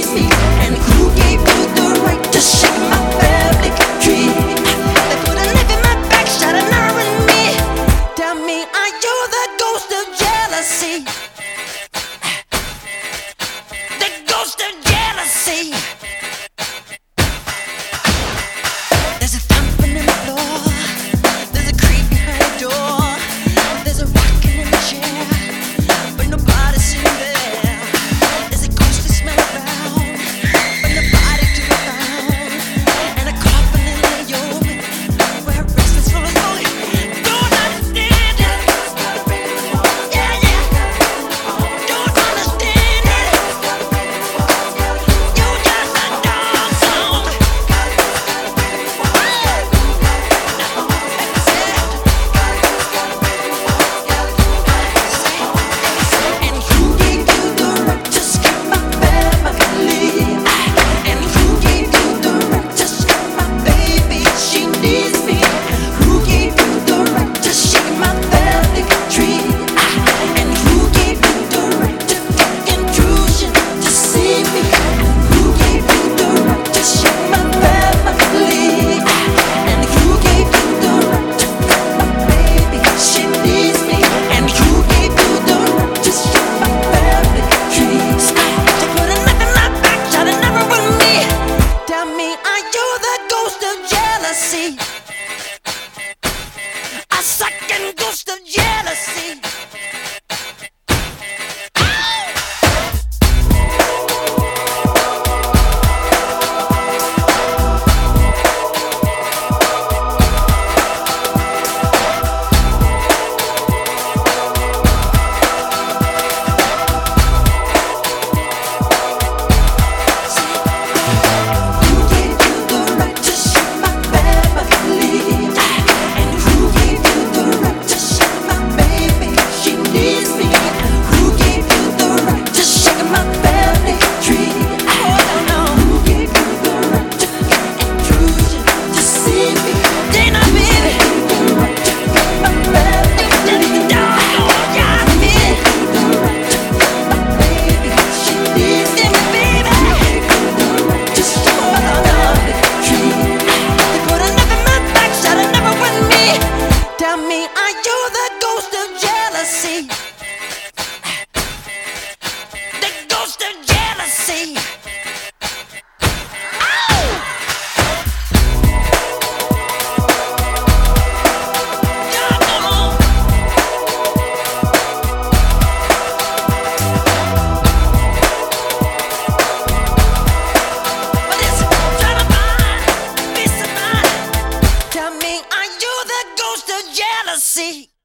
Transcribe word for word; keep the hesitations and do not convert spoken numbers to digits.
me? And who gave you the right to shake my family tree? They put a knife in my back, shot an arrow in me. Tell me, are you the ghost of jealousy? The ghost of jealousy. There's a thumping in the floor. There's a creep behind the door. There's a rocking in the chair, but nobody's in there. There's a ghostly smell around, but nobody to be found. And a coffin in the open, where a restless soul is falling. Don't understand it. Yeah, yeah. Don't understand it. You just a dog song. And who gave you the right to skip my family? And who gave you the right to skip my baby? She needs me. Who gave you the right to shake my family tree? And who gave you the right to take intrusion to see me? Who gave you the right to shake my family? And who gave you the right to cut my baby? She needs me. And who gave you the right to shake my family trees? To put a knife in my back, shot an arrow in me. Tell me, are you the ghost of jealousy? A second ghost of jealousy. Who gave you the right to shake my family? And who gave you the right to shake my baby? She needs me. Who gave you the right to shake my family tree? Oh no, who gave you the right to get intrusion to see me? Dana, baby. The right to cut my family tree. Dog, yeah, me. The right to cut my baby. She needs me, baby. To shake my family tree. They put a knife in my back, shot an arrow in me. Tell me, are you the ghost of jealousy? The ghost of jealousy. Ow! Yeah, come on. But it's trying to find peace of mind. Tell me, are you the ghost of jealousy?